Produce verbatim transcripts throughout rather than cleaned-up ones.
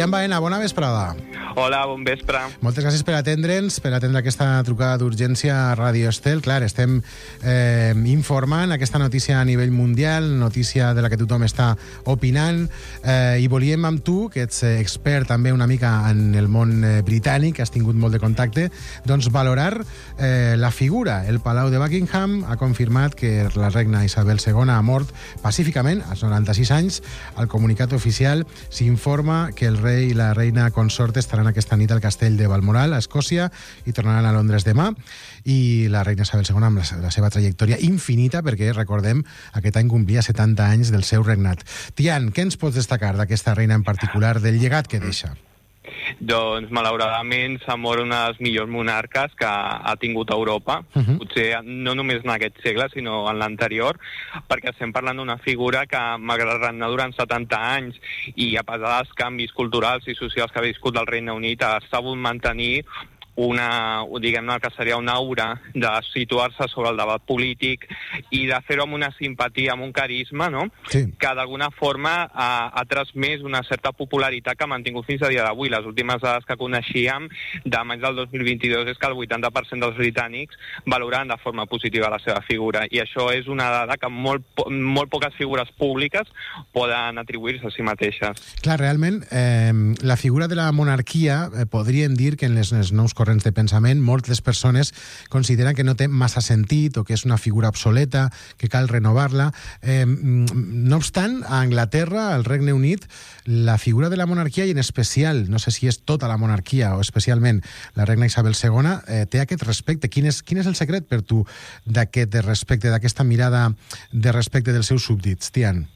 Tian Baena, bona vesprada. Hola, bon vespre. Moltes gràcies per atendre'ns, per atendre aquesta trucada d'urgència a Ràdio Estel. Clar, estem eh, informant aquesta notícia a nivell mundial, notícia de la que tothom està opinant, eh, i volíem amb tu, que ets expert també una mica en el món eh, britànic, has tingut molt de contacte, doncs valorar eh, la figura. El Palau de Buckingham ha confirmat que la reina Isabel segona ha mort pacíficament als noranta-sis anys. Al comunicat oficial s'informa que el rei i la reina consort estaran aquesta nit al castell de Balmoral, a Escòcia, i tornaran a Londres demà. I la reina Isabel segona amb la, la seva trajectòria infinita, perquè, recordem, aquest any complia setanta anys del seu regnat. Tian, què ens pots destacar d'aquesta reina en particular, del llegat que deixa? Doncs, malauradament, s'ha mort una de les millors monarques que ha tingut Europa, uh-huh. potser no només en aquest segle, sinó en l'anterior, perquè estem parlant d'una figura que, malgrat regnar durant setanta anys i a pesar dels canvis culturals i socials que ha viscut el Regne Unit, ha sabut mantenir una, diguem-ne, que seria una aura de situar-se sobre el debat polític i de fer-ho amb una simpatia, amb un carisma, no? Sí. Que d'alguna forma ha, ha transmès una certa popularitat que ha mantingut fins a dia d'avui. Les últimes dades que coneixíem de maig del dos mil vint-i-dos és que el vuitanta per cent dels britànics valoren de forma positiva la seva figura, i això és una dada que molt, molt poques figures públiques poden atribuir-se a si mateixes. Clar, realment, eh, la figura de la monarquia, eh, podríem dir que en les, les nous corrents de pensament, moltes persones consideren que no té massa sentit o que és una figura obsoleta, que cal renovar-la. Eh, no obstant, a Anglaterra, al Regne Unit, la figura de la monarquia, i en especial, no sé si és tota la monarquia o especialment la reina Isabel segona, eh, té aquest respecte. Quin és, quin és el secret per tu d'aquest respecte, d'aquesta mirada de respecte dels seus súbdits, Tian?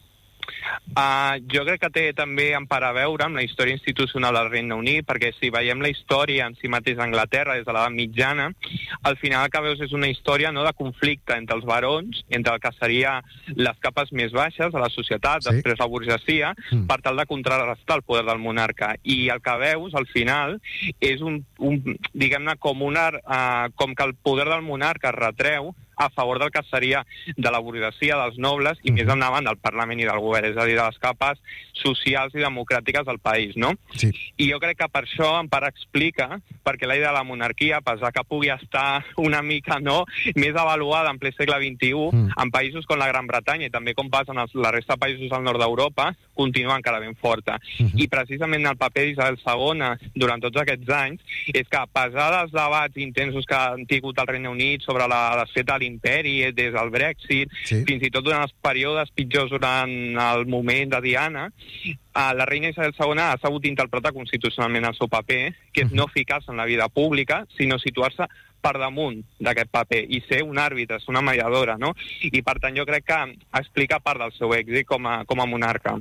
Uh, jo crec que té també en part a veure amb la història institucional del Regne Unit, perquè si veiem la història en si mateix d'Anglaterra des de l'edat mitjana, al final el que veus és una història, no, de conflicte entre els barons, entre el que seria les capes més baixes de la societat, sí. Després la burgesia, mm. per tal de contrarrestar el poder del monarca. I el que veus, al final, és un, un diguem-ne, com, una, uh, com que el poder del monarca es retreu a favor del que seria de la burgesia, dels nobles, i mm. més endavant del Parlament i del govern, és a dir, de les capes socials i democràtiques del país, no? Sí. I jo crec que per això en part explica perquè la idea de la monarquia, a pesar que pugui estar una mica, no, més avaluada en ple segle vint-i-u, mm. en països com la Gran Bretanya i també com passa en els, la resta de països del nord d'Europa, continua encara ben forta. Mm-hmm. I precisament el paper d'Isabel segona durant tots aquests anys és que, a pesar dels debats intensos que han tingut el Regne Unit sobre la desfeta de l'imperi, des del Brexit, sí. fins i tot durant els períodes pitjors durant el moment de Diana, la reina Isabel segona ha sabut interpretar constitucionalment el seu paper, que és no ficar-se en la vida pública, sinó situar-se per damunt d'aquest paper i ser un àrbitre, ser una mediadora, no? I per tant jo crec que explica part del seu èxit com a, com a monarca.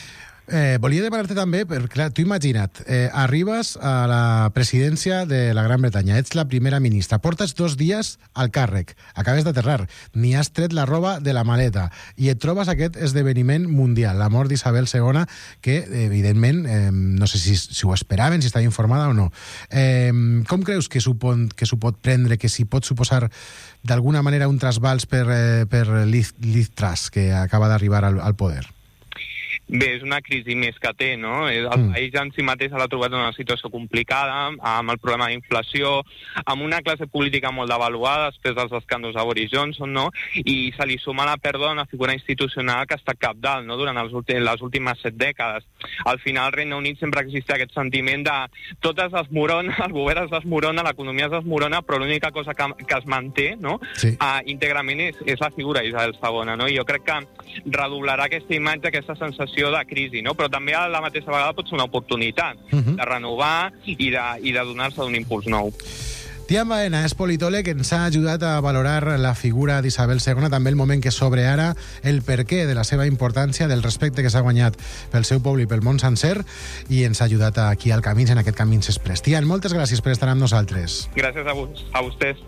Eh, volia demanar-te també, perquè clar, tu imagina't, eh, arribes a la presidència de la Gran Bretanya, ets la primera ministra, portes dos dies al càrrec, acabes d'aterrar, ni has tret la roba de la maleta, i et trobes aquest esdeveniment mundial, la mort d'Isabel segona, que, evidentment, eh, no sé si, si ho esperaven, si estava informada o no. Eh, com creus que s'ho pot, que s'ho pot prendre, que s'hi pot suposar d'alguna manera un trasbals per, eh, per Liz, Liz Truss, que acaba d'arribar al, al poder? Bé, és una crisi més que té, no? El mm. país en si mateix l'ha trobat en una situació complicada, amb el problema d'inflació, amb una classe política molt devaluada després dels escàndols de Boris Johnson, no? I se li suma la pèrdua d'una figura institucional que ha estat cabdal, no?, durant els últims, les últimes set dècades. Al final, al Regne Unit sempre existeix aquest sentiment de tot es desmorona, el govern es desmorona, l'economia es desmorona, però l'única cosa que, que es manté, no?, sí. uh, íntegrament és, és la figura d'Isabel segona, no? I jo crec que redoblarà aquesta imatge, aquesta sensació de crisi, no? Però també a la mateixa vegada pot ser una oportunitat uh-huh. de renovar i de, i de donar-se un impuls nou. Tian Baena és politòleg, ens ha ajudat a valorar la figura d'Isabel segona, també el moment que s'obre ara, el perquè de la seva importància, del respecte que s'ha guanyat pel seu poble i pel món sencer, i ens ha ajudat aquí al Camins, en aquest Camins Express. Tian, moltes gràcies per estar amb nosaltres. Gràcies a, vos, a vostès.